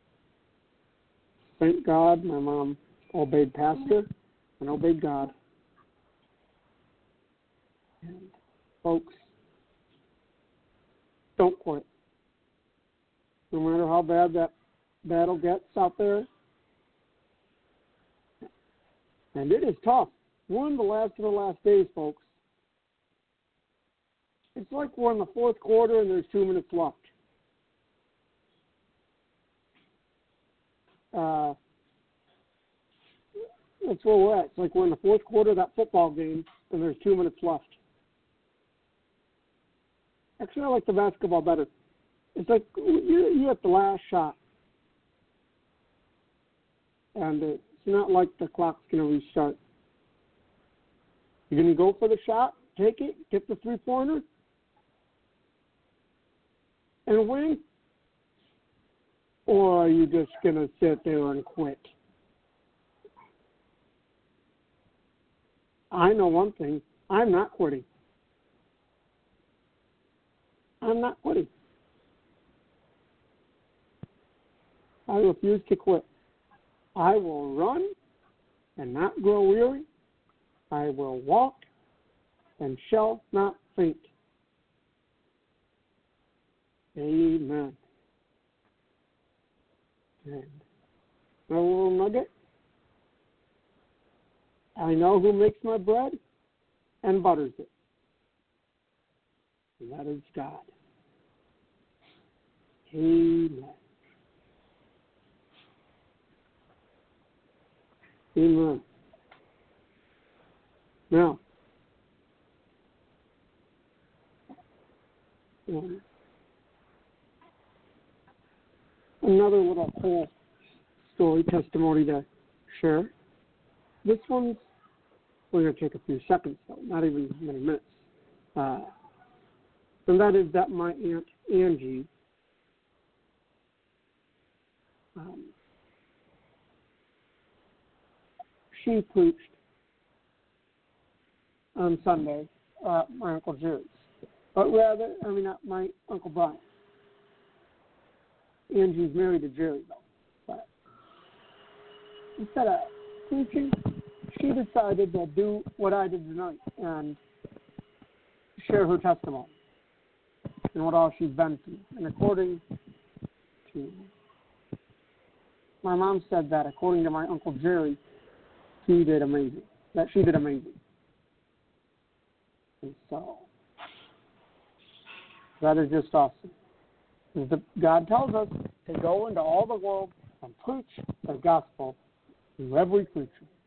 Thank God my mom obeyed Pastor and obeyed God. And folks, don't quit. No matter how bad that battle gets out there, and it is tough. We're in the last of the last days, folks. It's like we're in the fourth quarter and there's two minutes left. Uh, that's where we're at. It's like we're in the fourth quarter of that football game and there's two minutes left. Actually, I like the basketball better. It's like you're, you're at the last shot. And it's not like the clock's going to restart. You're going to go for the shot, take it, get the three-pointer. and win? Or are you just going to sit there and quit? I know one thing. I'm not quitting. I'm not quitting. I refuse to quit. I will run and not grow weary. I will walk and shall not faint. Amen. And a little nugget. I know who makes my bread and butters it. And that is God. Amen. Amen. Now, um, another little whole story, testimony to share. This one's, we're going to take a few seconds, though, not even many minutes. Uh, and that is that my Aunt Angie, um, she preached on Sunday at my Uncle Jerry's. But rather, I mean, not my Uncle Brian. Angie's married to Jerry, though. But instead of preaching, she decided to do what I did tonight and share her testimony and what all she's been through. And according to my mom said that according to my Uncle Jerry, she did amazing. That she did amazing. And so that is just awesome. The, God tells us to go into all the world and preach the gospel to every creature.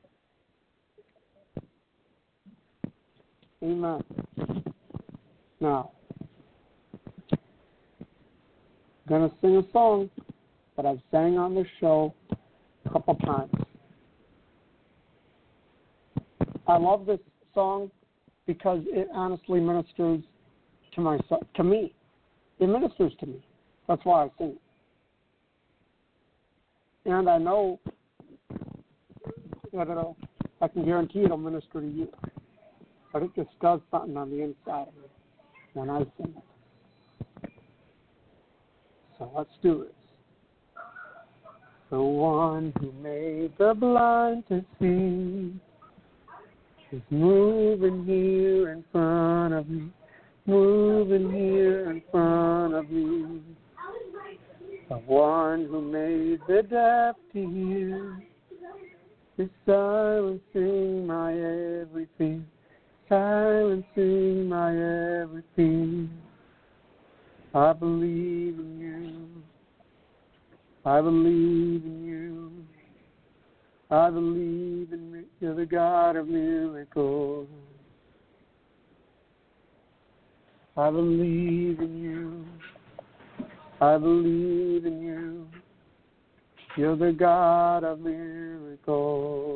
Amen. Now, I'm going to sing a song that I've sang on this show a couple times. I love this song because it honestly ministers to my to me. It ministers to me. That's why I sing it. And I know that it'll, I can guarantee it'll minister to you. But it just does something on the inside of me when I sing it. So let's do this. The one who made the blind to see is moving here in front of me, moving here in front of me. The one who made the deaf to hear is silencing my everything, silencing my everything. I believe in you, I believe in you. I believe in you're the God of miracles. I believe in you. I believe in you. You're the God of miracles.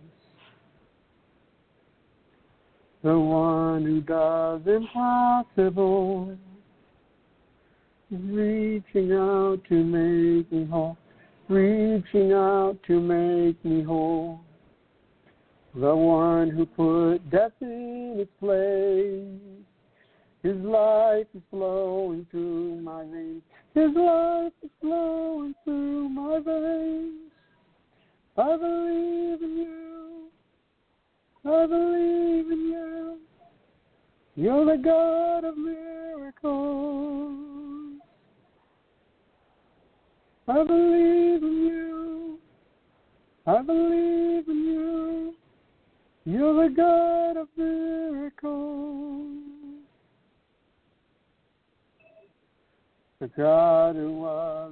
The one who does impossible is reaching out to make me whole. Reaching out to make me whole. The one who put death in its place. His life is flowing through my veins. His life is flowing through my veins. I believe in you. I believe in you. You're the God of miracles. I believe in you. I believe in you. You're the God of miracles. The God who was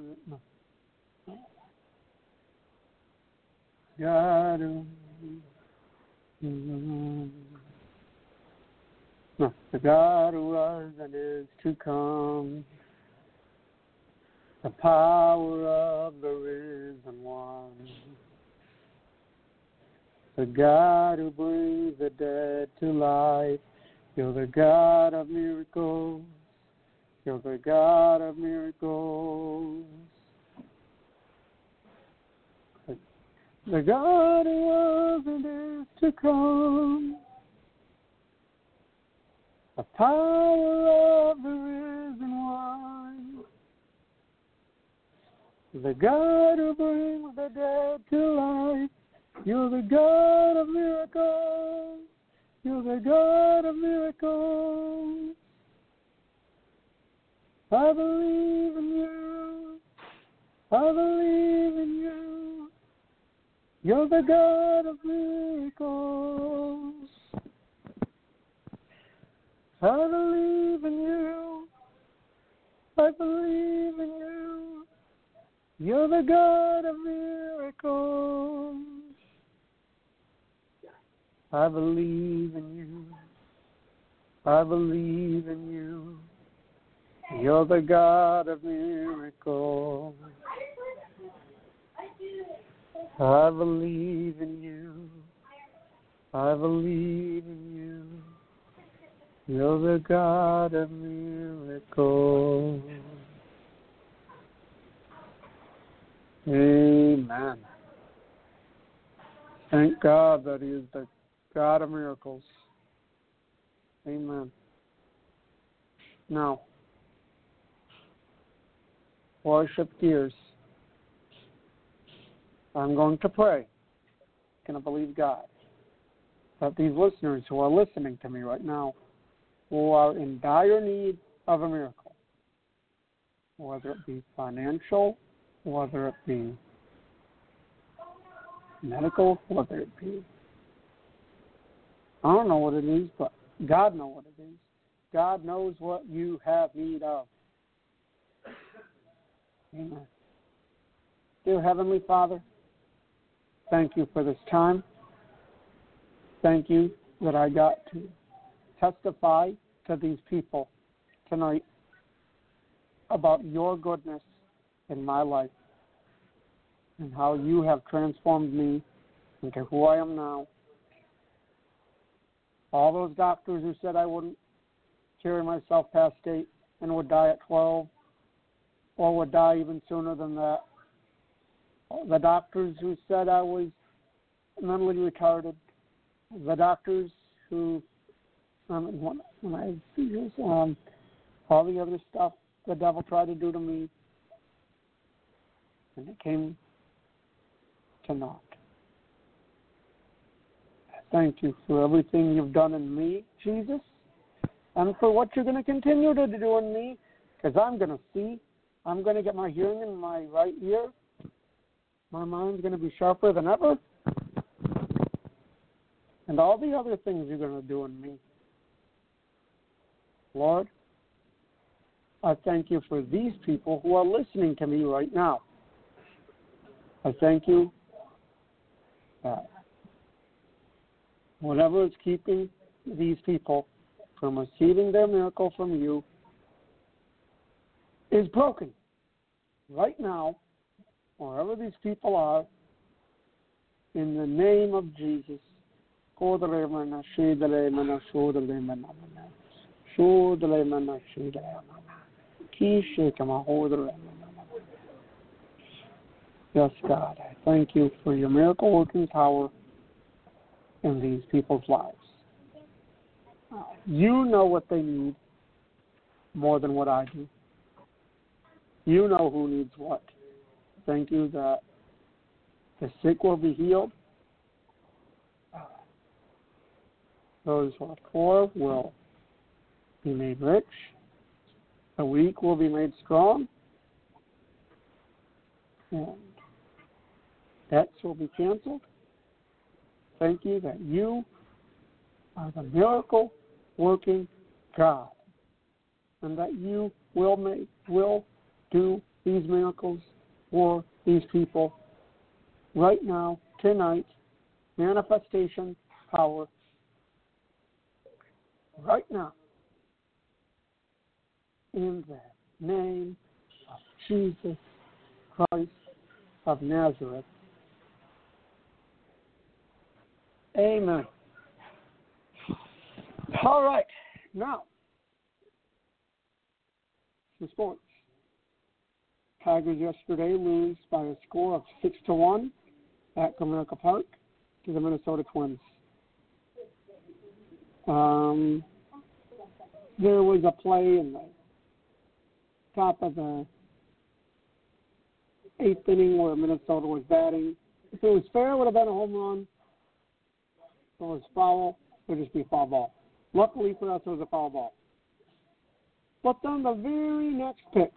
God who no, the God who was and is to come. The power of the risen one. The God who brings the dead to life. You're the God of miracles. You're the God of miracles. The God who was and is to come. The power of the risen one. The God who brings the dead to life. You're the God of miracles. You're the God of miracles. I believe in you. I believe in you. You're the God of miracles. I believe in you. I believe in you. You're the God of miracles. I believe in you. I believe in you. You're the God of miracles. I believe in you. I believe in you. You're the God of miracles. Amen. Thank God that He is the God of miracles. Amen. Now, worship gears. I'm going to pray. I'm going to believe God that these listeners who are listening to me right now, who are in dire need of a miracle, whether it be financial, whether it be medical, whether it be, I don't know what it is, but God knows what it is. God knows what you have need of. Amen. Dear Heavenly Father, thank you for this time. Thank you that I got to testify to these people tonight about your goodness in my life and how you have transformed me into who I am now. All those doctors who said I wouldn't carry myself past eight and would die at twelve or would die even sooner than that. The doctors who said I was mentally retarded. The doctors who, um, when, when I see this, um, all the other stuff the devil tried to do to me, and it came to naught. Thank you for everything you've done in me, Jesus, and for what you're going to continue to do in me, because I'm going to see. I'm going to get my hearing in my right ear. My mind's going to be sharper than ever. And all the other things you're going to do in me. Lord, I thank you for these people who are listening to me right now. I thank you that whatever is keeping these people from receiving their miracle from you is broken right now, wherever these people are, in the name of Jesus. Yes, God, I thank you for your miracle working power in these people's lives. You know what they need more than what I do. You know who needs what. Thank you that the sick will be healed. Those who are poor will be made rich. The weak will be made strong. And debts will be canceled. Thank you that you are the miracle working God, and that you will make will do these miracles for these people right now, tonight. Manifestation power right now, in the name of Jesus Christ of Nazareth. Amen. All right. Now, to sports. Tigers yesterday lose by a score of six to one at Comerica Park to the Minnesota Twins. Um, there was a play in the top of the eighth inning where Minnesota was batting. If it was fair, it would have been a home run. If it was foul, it would just be a foul ball. Luckily for us, it was a foul ball. But then the very next pitch,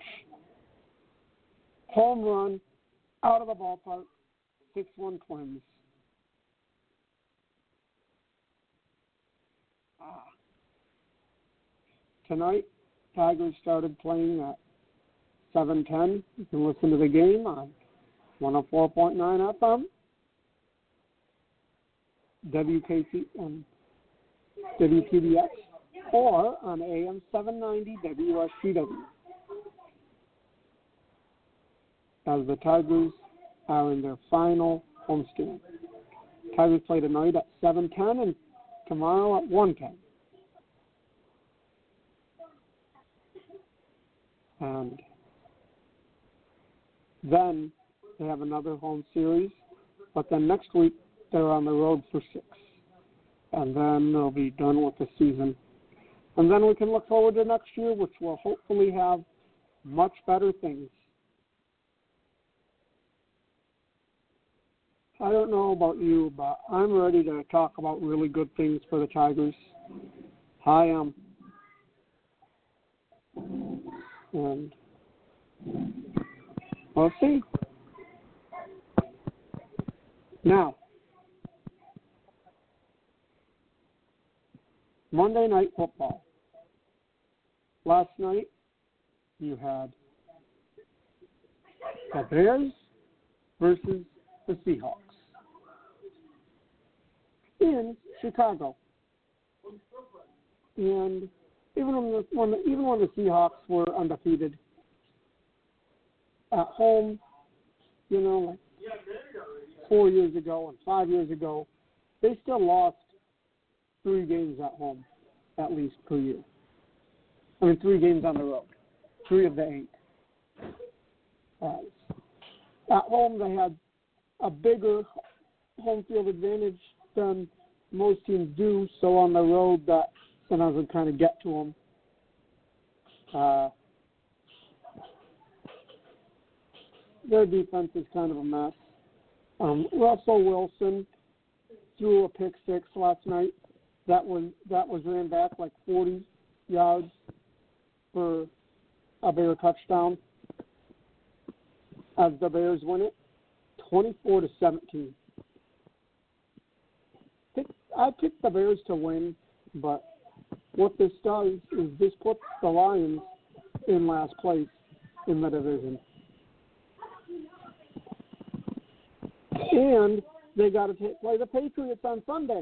home run, out of the ballpark, six one Twins. Ah. Tonight, Tigers started playing at seven ten. You can listen to the game on one oh four point nine F M, W K C and W T B X, or on A M seven ninety W S C W. As the Tigers are in their final homestand. Tigers play tonight at seven ten and tomorrow at one ten. And then they have another home series, but then next week they're on the road for six. And then they'll be done with the season. And then we can look forward to next year, which will hopefully have much better things. I don't know about you, but I'm ready to talk about really good things for the Tigers. I am. And we'll see. Now, Monday Night Football. Last night, you had the Bears versus the Seahawks in Chicago. And even when the, when the, even when the Seahawks were undefeated at home, you know, like four years ago and five years ago, they still lost three games at home, at least per year. I mean, three games on the road, three of the eight. Uh, at home, they had a bigger home field advantage than most teams do, so on the road, that sometimes would kind of get to them. Uh, their defense is kind of a mess. Um, Russell Wilson threw a pick six last night. That was that was ran back like forty yards for a Bear touchdown. As the Bears win it, twenty-four to seventeen. I picked the Bears to win, but what this does is this puts the Lions in last place in the division. And they got to play the Patriots on Sunday.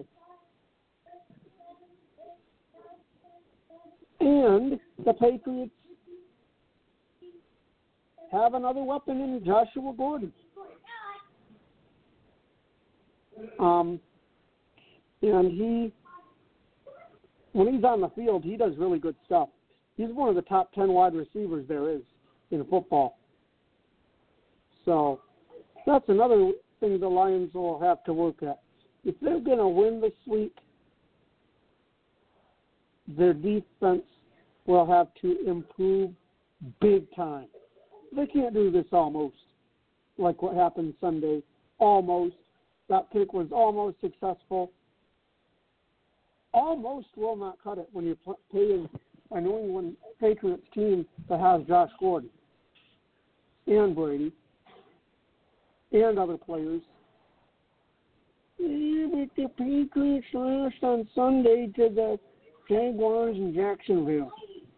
And the Patriots have another weapon in Joshua Gordon. Um, and he, when he's on the field, he does really good stuff. He's one of the top ten wide receivers there is in football. So that's another thing the Lions will have to work at. If they're going to win this week, their defense will have to improve big time. They can't do this almost, like what happened Sunday. Almost. That pick was almost successful. Almost will not cut it when you're playing a New England Patriots team that has Josh Gordon and Brady and other players. Yeah, but the Patriots lost on Sunday to the Jaguars in Jacksonville.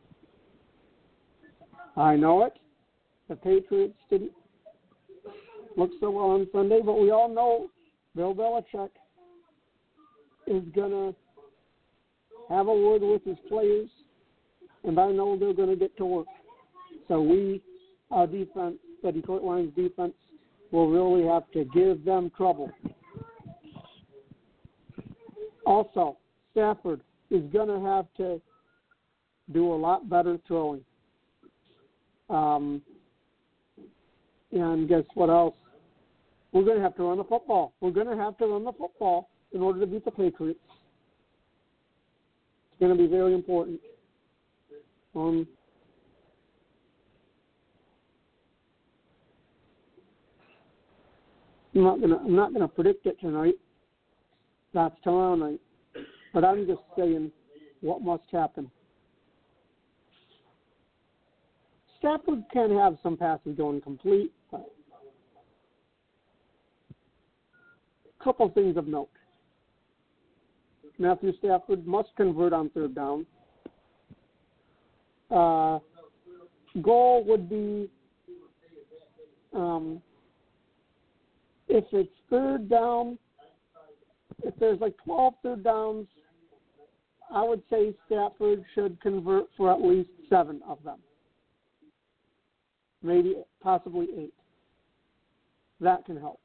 I know it. The Patriots didn't look so well on Sunday, but we all know Bill Belichick is going to have a word with his players, and I know they're going to get to work. So we, our defense, the Detroit Lions defense, will really have to give them trouble. Also, Stafford is going to have to do a lot better throwing. Um, and guess what else? We're going to have to run the football. We're going to have to run the football in order to beat the Patriots. It's going to be very important. Um, I'm not going to. I'm not going to predict it tonight. That's tomorrow night. But I'm just saying what must happen. Stafford can have some passes going complete, but a couple things of note. Matthew Stafford must convert on third down. Uh, goal would be um, if it's third down, if there's like twelve third downs, I would say Stafford should convert for at least seven of them. Maybe, possibly eight. That can help.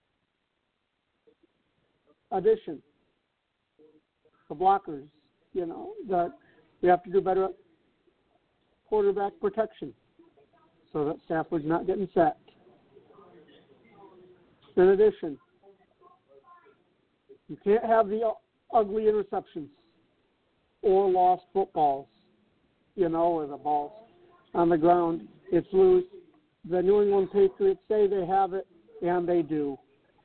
Addition. The blockers, you know, that we have to do better at quarterback protection so that Stafford's not getting sacked. In addition, you can't have the ugly interceptions or lost footballs, you know, or the balls on the ground. It's loose. The New England Patriots say they have it, and they do.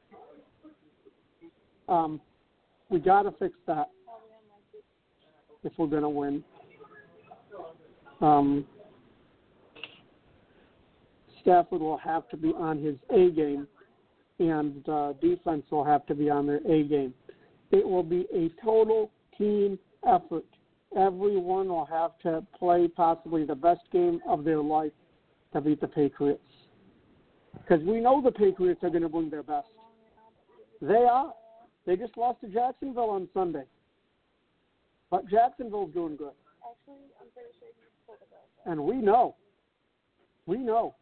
Um, we got to fix that if we're going to win. Um, Stafford will have to be on his A game, and uh, defense will have to be on their A game. It will be a total team effort. Everyone will have to play possibly the best game of their life to beat the Patriots. Because we know the Patriots are going to bring their best. They are. They just lost to Jacksonville on Sunday. But Jacksonville's doing good. Actually, I'm pretty sure you spoke about that. And we know. We know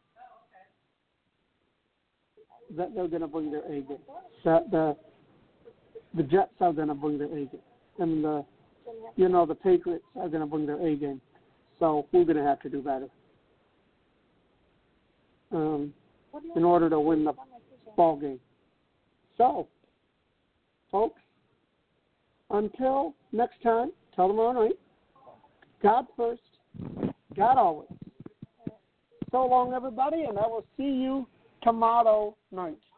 that they're going to bring their A game. That the the Jets are going to bring their A game. And the you know the Patriots are going to bring their A game. So we're going to have to do better. Um, in order to win the ball game. So, folks, until next time, till tomorrow night, God first, God always. So long, everybody, and I will see you tomorrow night.